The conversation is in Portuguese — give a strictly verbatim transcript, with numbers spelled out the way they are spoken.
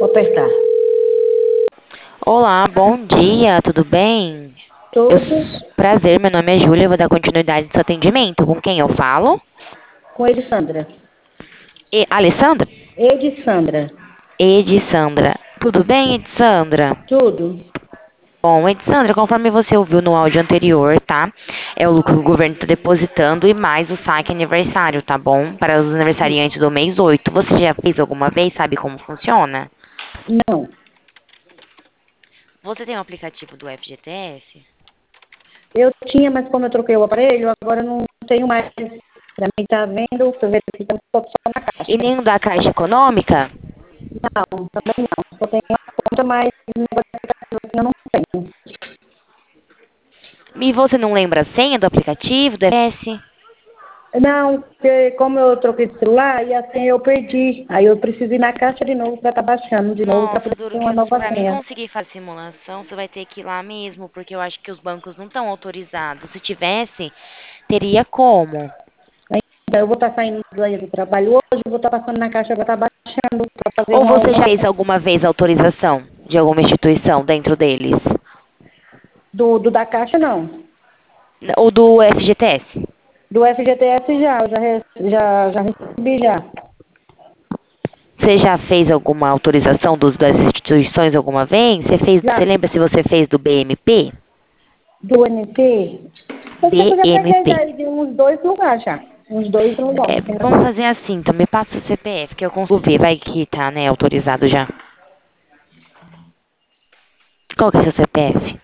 Vou apertar. Olá, bom dia, tudo bem? Eu, Tudo s- prazer, meu nome é Júlia, eu vou dar continuidade nesse atendimento. Com quem eu falo? com Edissandra. E, Alessandra? Edissandra. Edissandra. Tudo bem, Edissandra? Tudo. Bom, Edissandra, conforme você ouviu no áudio anterior, tá? É o lucro que o governo está depositando e mais o saque aniversário, tá bom? Para os aniversariantes do mês oito. Você já fez alguma vez? Sabe como funciona? Não. Você tem o aplicativo do F G T S? Eu tinha, mas como eu troquei o aparelho, agora eu não tenho mais. Pra mim tá vendo, tô verificando só só na E caixa. nenhum da Caixa Econômica? Não, também não. Só tenho uma conta, mas negócio de aplicativo assim eu não tenho. E você não lembra a senha do aplicativo, do F G T S? Não, porque como eu troquei de celular, e assim eu perdi. Aí eu preciso ir na caixa de novo para estar baixando de novo para Nossa, poder duro ter que uma assim, nova pra mim senha. conseguir fazer simulação, você vai ter que ir lá mesmo, porque eu acho que os bancos não estão autorizados. Se tivesse, teria como. Então, eu vou estar saindo do, do trabalho hoje, vou estar passando na caixa, vou estar baixando para fazer Ou uma, você uma já fez alguma vez autorização de alguma instituição dentro deles? do, do da caixa, não. Ou do F G T S? Do F G T S já, eu já, re- já, já recebi já. Você já fez alguma autorização dos, das instituições alguma vez? Você fez, Já, você lembra se você fez do B M P? do N P, eu sei que eu já peguei B M P. já de uns dois lugares já. Uns dois É, lugares. vamos fazer assim, então me passa o C P F, que eu consigo ver, vai que tá, né, autorizado já. Qual que é o seu C P F?